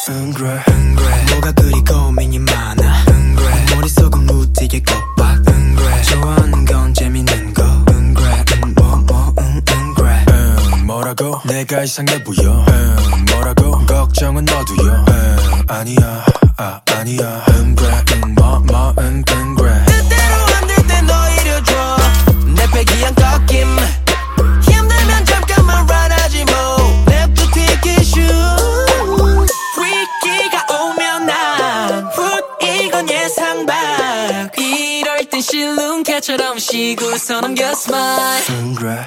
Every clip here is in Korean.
그래 뭐가 그리 고민이 많아 그래 머릿속은 무디게 곱박 그래 좋아하는 건 재밌는 거 그래 그래 뭐라고 내가 이상해 보여 뭐라고 걱정은 너도요 아니야 아니야 그래 그래 뜻대로 안 될 땐 오히려 줘 내 배기 안 꺾임 힘들면 잠깐만 run-하지 뭐 냅둬 take it shoot freaky가 오면 난 이건 예상 밖 이럴 땐 실눈캐처럼 쉬고서 넘겨 smile 그래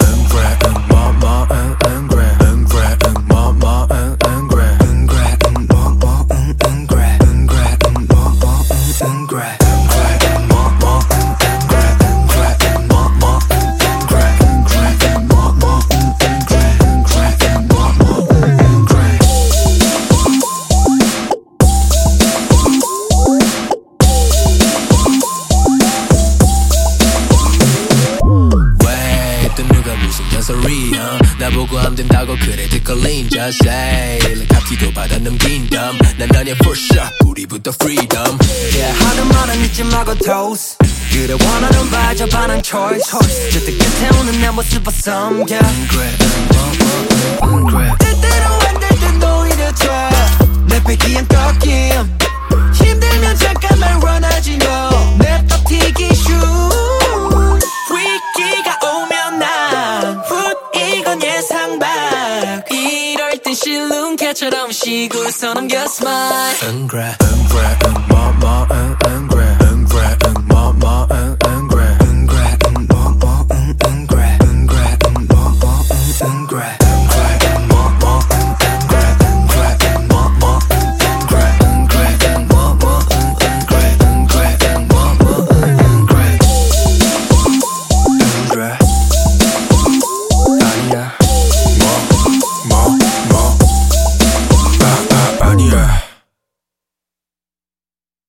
나보고 안 된다고 그래 뒷걸림 Just say 값티도 받아 넘긴 덤 난 아니야 for sure 우리부터 freedom yeah, 하는 말은 잊지 말고 toast 그래 원하는 바 접하는 choice 저때 끝에 오는 내 모습을 섬겨 그래 뜻대로 안 될 땐 오히려 내 배기 안 꺾임 힘들면 잠깐만 run-하지 너 냅둬 튀기 shoot freaky가 오면 난 이건 예상 밖 이럴 땐 실눈캐처럼 쉬고서 넘겨 smile 그래